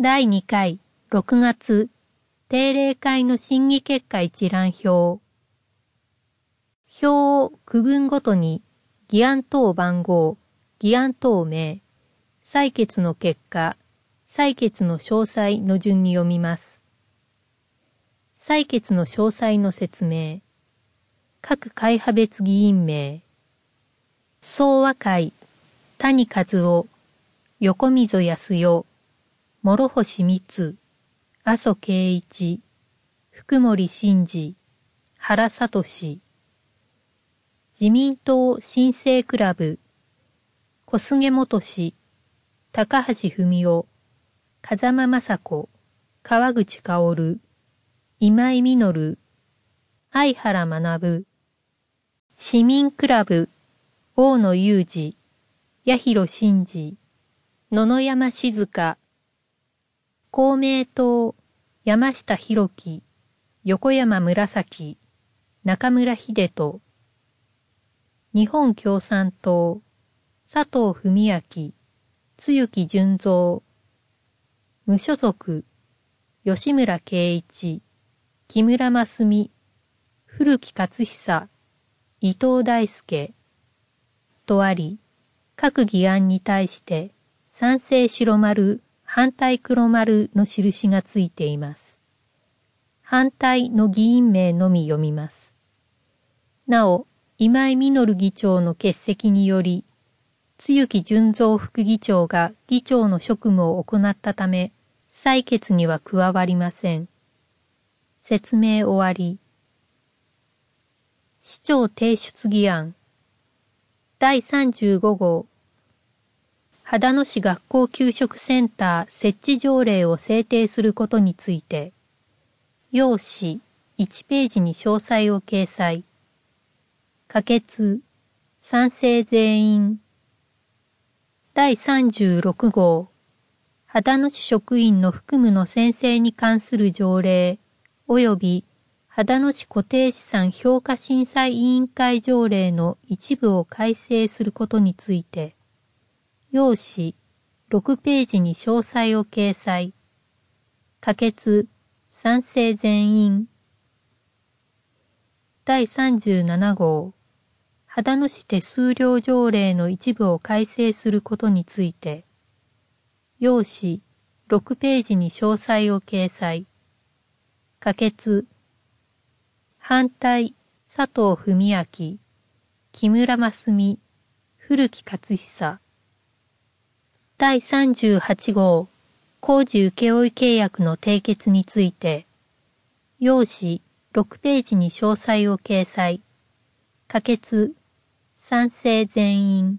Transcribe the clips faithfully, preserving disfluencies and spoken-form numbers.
だいにかいろくがつ定例会の審議結果一覧表。表を区分ごとに議案等番号、議案等名、採決の結果、採決の詳細の順に読みます。採決の詳細の説明。各会派別議員名。総和会、谷和夫、横溝康代、諸星光、麻生圭一、福森慎二、原聡。自民党新生クラブ、小菅元氏、高橋文夫、風間雅子、川口薫、今井実、相原学、市民クラブ、大野雄二、八広真二、野々山静香、公明党、山下弘樹、横山紫、中村秀人、日本共産党、佐藤文明、露木純三、無所属、吉村圭一、木村真澄、古木克久、伊藤大輔、とあり、各議案に対して賛成白丸、反対黒丸の印がついています。反対の議員名のみ読みます。なお、今井実議長の欠席により、露木純三副議長が議長の職務を行ったため、採決には加わりません。説明終わり。市長提出議案。だいさんじゅうごごう。秦野市学校給食センター設置条例を制定することについて、要旨いちページに詳細を掲載。可決、賛成全員。だいさんじゅうろくごう。秦野市職員の服務の宣誓に関する条例、及び秦野市固定資産評価審査委員会条例の一部を改正することについて、要旨ろくページに詳細を掲載。可決、賛成全員。だいさんじゅうななごう。秦野市手数料条例の一部を改正することについて、要旨ろくページに詳細を掲載。可決、反対、佐藤文明、木村真澄、古木克久。だいさんじゅうはちごう。工事請負契約の締結について、要旨ろくページに詳細を掲載。可決、賛成全員。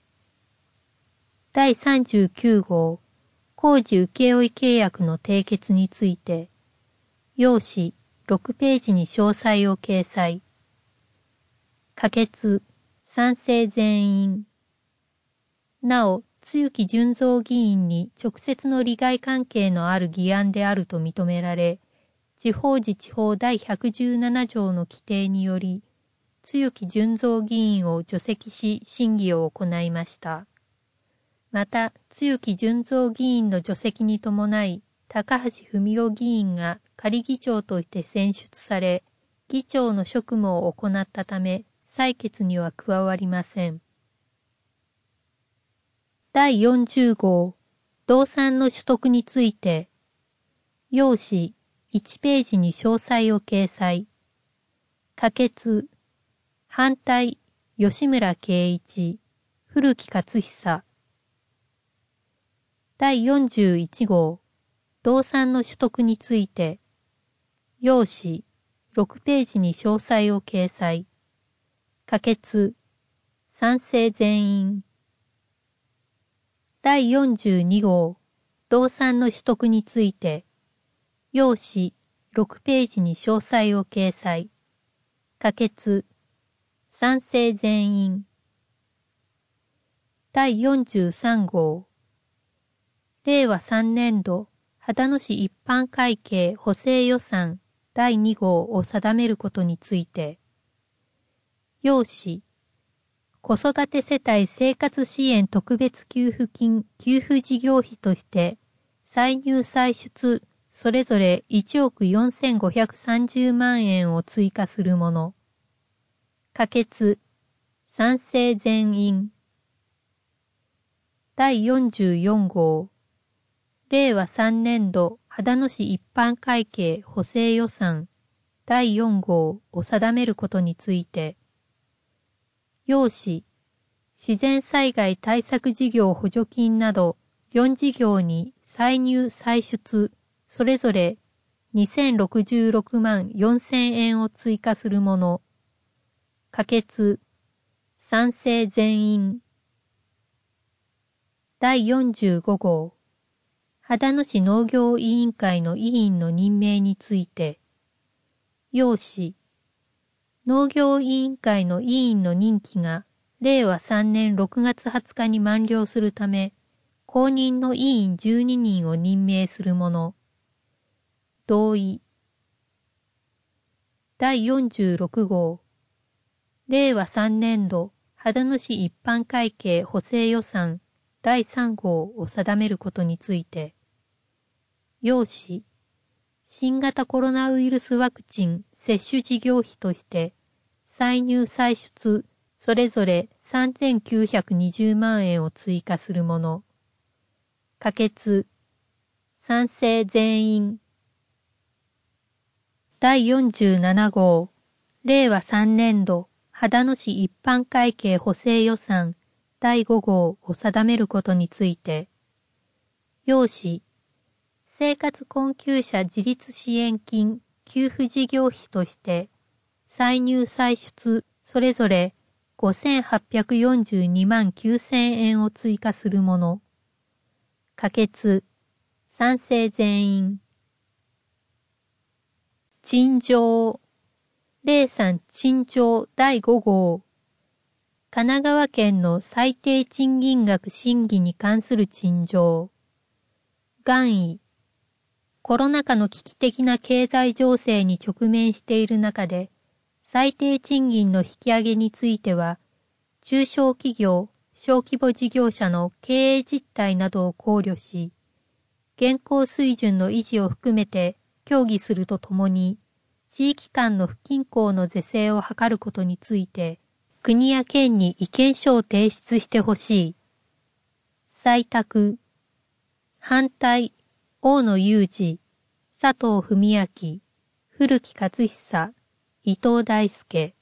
だいさんじゅうきゅうごう。工事請負契約の締結について、要旨ろくページに詳細を掲載。可決、賛成全員。なお、露木純三議員に直接の利害関係のある議案であると認められ、地方自治法第ひゃくじゅうななじょうの規定により、露木純三議員を除籍し審議を行いました。また、露木純三議員の除籍に伴い、高橋文夫議員が仮議長として選出され、議長の職務を行ったため、採決には加わりません。だいよんじゅうごう。動産の取得について、要旨いちページに詳細を掲載。可決、反対、吉村圭一、古木克久。だいよんじゅういちごう。動産の取得について、要旨ろくページに詳細を掲載。可決、賛成全員。だいよんじゅうにごう。動産の取得について、要旨ろくページに詳細を掲載。可決、賛成全員。だいよんじゅうさんごう。れいわさんねんど、秦野市一般会計補正予算だいにごうを定めることについて、要旨、子育て世帯生活支援特別給付金給付事業費として歳入歳出それぞれいちおくよんせんごひゃくさんじゅうまんえんを追加するもの。可決、賛成全員。だいよんじゅうよん号、れいわさんねんど秦野市一般会計補正予算だいよん号を定めることについて、要旨、自然災害対策事業補助金などよん事業に歳入歳出それぞれにせんろくじゅうろくまんよんせんえんを追加するもの。可決、賛成全員。だいよんじゅうご号、秦野市農業委員会の委員の任命について、要旨、農業委員会の委員の任期がれいわさんねんろくがつはつかに満了するため、後任の委員じゅうににんを任命するもの。同意。だいよんじゅうろく号、れいわさんねんど秦野市一般会計補正予算だいさん号を定めることについて、要旨、新型コロナウイルスワクチン接種事業費として歳入歳出それぞれさんぜんきゅうひゃくにじゅうまんえんを追加するもの。可決、賛成全員。だいよんじゅうなな号、れいわさんねんど秦野市一般会計補正予算だいご号を定めることについて、要旨、生活困窮者自立支援金給付事業費として歳入歳出それぞれごせんはっぴゃくよんじゅうにまんきゅうせんえんを追加するもの。可決、賛成全員。陳情、れいさん陳情だいご号、神奈川県の最低賃金額審議に関する陳情。願意、コロナ禍の危機的な経済情勢に直面している中で、最低賃金の引き上げについては、中小企業、小規模事業者の経営実態などを考慮し、現行水準の維持を含めて協議するとともに、地域間の不均衡の是正を図ることについて、国や県に意見書を提出してほしい。採択。反対。大野雄二、佐藤文明、古木克久、伊藤大輔。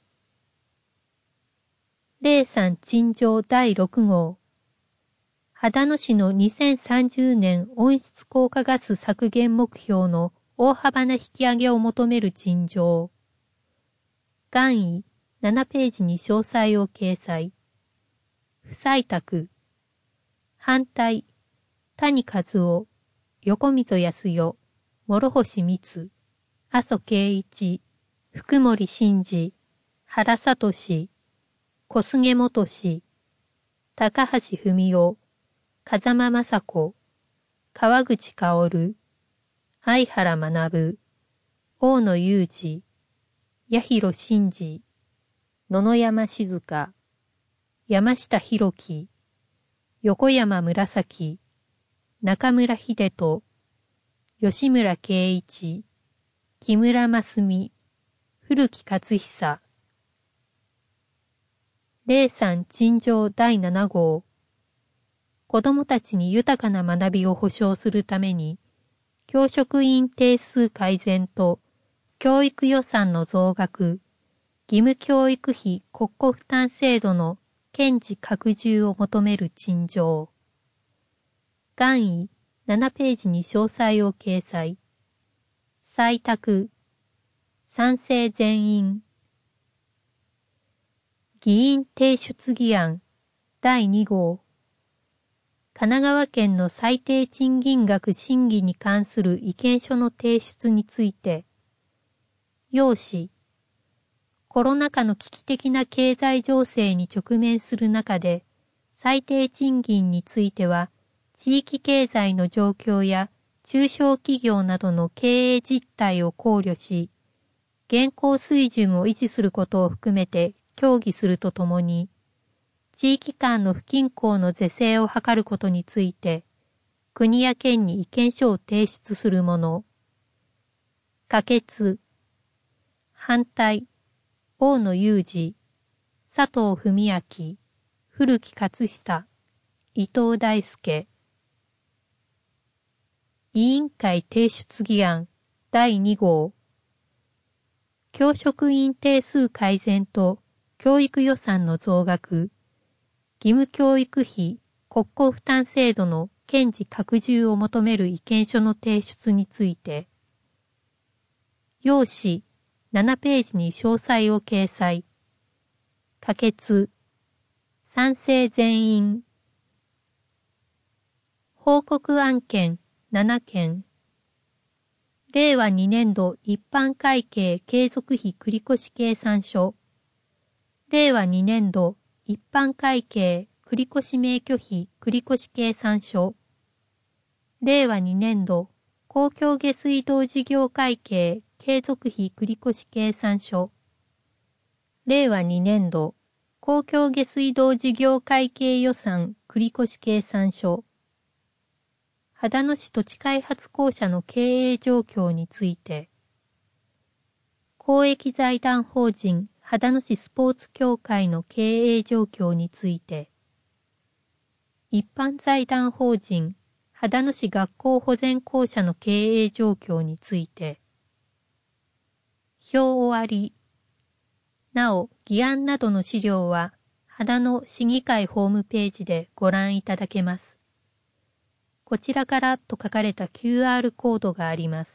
れいさん陳情だいろく号。秦野市のにせんさんじゅうねん温室効果ガス削減目標の大幅な引き上げを求める陳情。願意ななページに詳細を掲載。不採択。反対。谷和夫、横溝康代、諸星光、麻生圭一、福森慎二、原聡、小菅元氏、高橋文夫、風間雅子、川口薫、相原学、大野雄二、八広真二、野々山静香、山下弘樹、横山紫、中村秀人、吉村圭一、木村真澄、古木克久。れいさん陳情だいなな号。子どもたちに豊かな学びを保障するために、教職員定数改善と教育予算の増額、義務教育費国庫負担制度の堅持拡充を求める陳情。願意ななページに詳細を掲載。採択。賛成全員。議員提出議案だいに号。神奈川県の最低賃金額審議に関する意見書の提出について、要旨、コロナ禍の危機的な経済情勢に直面する中で、最低賃金については、地域経済の状況や中小企業などの経営実態を考慮し、現行水準を維持することを含めて協議するとともに、地域間の不均衡の是正を図ることについて、 国や県に意見書を提出する者。可決。反対。大野裕二、佐藤文明、古木克久、伊藤大輔。委員会提出議案だいに号。教職員定数改善と教育予算の増額、義務教育費国庫負担制度の堅持拡充を求める意見書の提出について、要旨ななページに詳細を掲載。可決。賛成全員。報告案件なな件。令和に年度一般会計継続費繰越計算書。令和に年度一般会計繰越免許費繰越計算書。令和に年度公共下水道事業会計継続費繰越計算書。令和に年度公共下水道事業会計予算繰越計算書。秦野市土地開発公社の経営状況について、公益財団法人秦野市スポーツ協会の経営状況について、一般財団法人秦野市学校保全公社の経営状況について、表終わり。なお、議案などの資料は、秦野市議会ホームページでご覧いただけます。こちらからと書かれた キューアール コードがあります。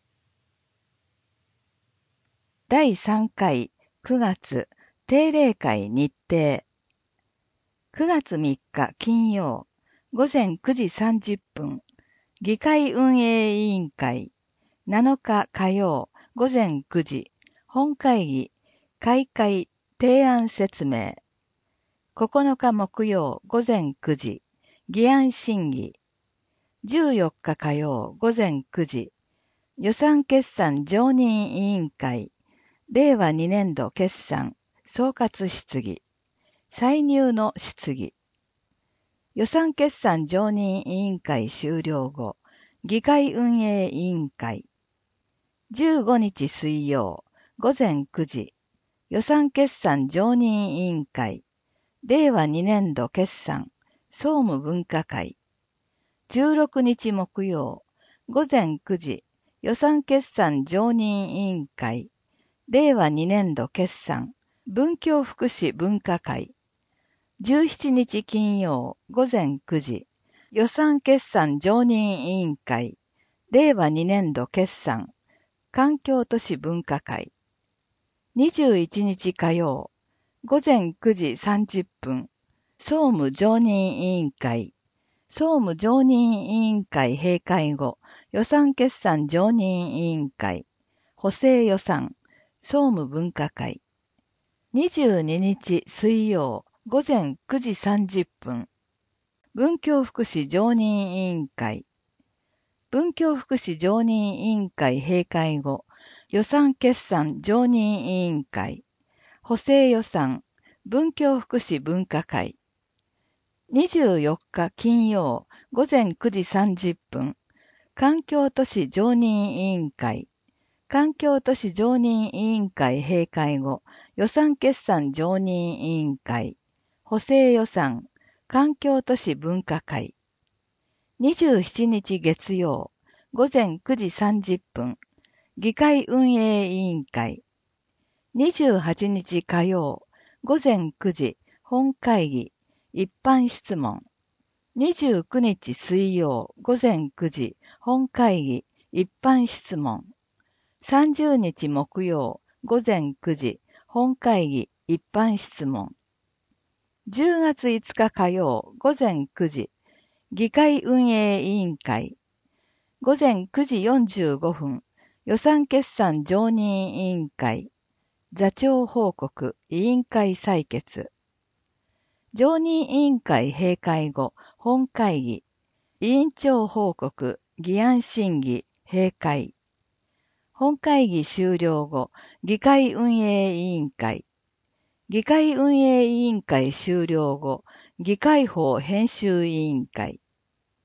だいさん回くがつ定例会日程。くがつみっか金曜午前くじさんじゅっぷん、議会運営委員会。なのか火曜午前くじ、本会議、開会、提案説明。ここのか木曜午前くじ、議案審議。じゅうよっか火曜午前くじ、予算決算常任委員会、令和に年度決算、総括質疑、歳入の質疑。予算決算常任委員会終了後、議会運営委員会。じゅうごにち水曜午前くじ、予算決算常任委員会、令和に年度決算、総務分科会。じゅうろくにち木曜午前くじ、予算決算常任委員会、令和に年度決算、文教福祉分科会。じゅうしちにち金曜午前くじ、予算決算常任委員会、令和に年度決算、環境都市分科会。にじゅういちにち火曜午前くじさんじゅっぷん、総務常任委員会。総務常任委員会閉会後、予算決算常任委員会、補正予算、総務分科会。にじゅうににち水曜午前くじさんじゅっぷん、文教福祉常任委員会。文教福祉常任委員会閉会後、予算決算常任委員会、補正予算、文教福祉分科会。にじゅうよっか金曜午前くじさんじゅっぷん、環境都市常任委員会。環境都市常任委員会閉会後、予算決算常任委員会。補正予算、環境都市分科会。にじゅうしちにち月曜午前くじさんじゅっぷん、議会運営委員会。にじゅうはちにち火曜午前くじ、本会議。一般質問。にじゅうくにち水曜午前くじ、本会議、一般質問。さんじゅうにち木曜午前くじ、本会議、一般質問。じゅうがついつか火曜午前くじ、議会運営委員会。午前くじよんじゅうごふん、予算決算常任委員会。座長報告、委員会採決。常任委員会閉会後、本会議、委員長報告、議案審議、閉会。本会議終了後、議会運営委員会。議会運営委員会終了後、議会法編集委員会。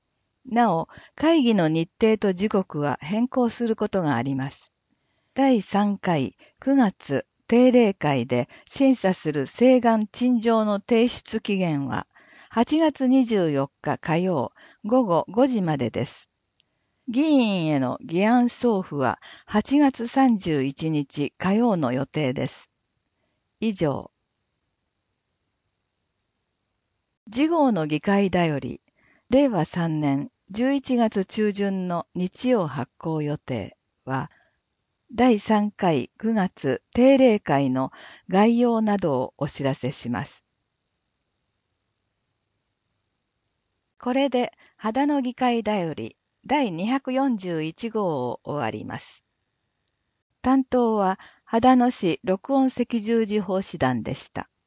なお、会議の日程と時刻は変更することがあります。だいさんかいくがつ定例会で審査する請願陳情の提出期限ははちがつにじゅうよっか火曜ごごごじまでです。議員への議案送付ははちがつさんじゅういちにち火曜の予定です。以上。次号の議会だより、れいわさんねんじゅういちがつ中旬の日曜発行予定は、だいさんかいくがつ定例会の概要などをお知らせします。これで、秦野議会だよりだいにひゃくよんじゅういち号を終わります。担当は秦野市録音赤十字法師団でした。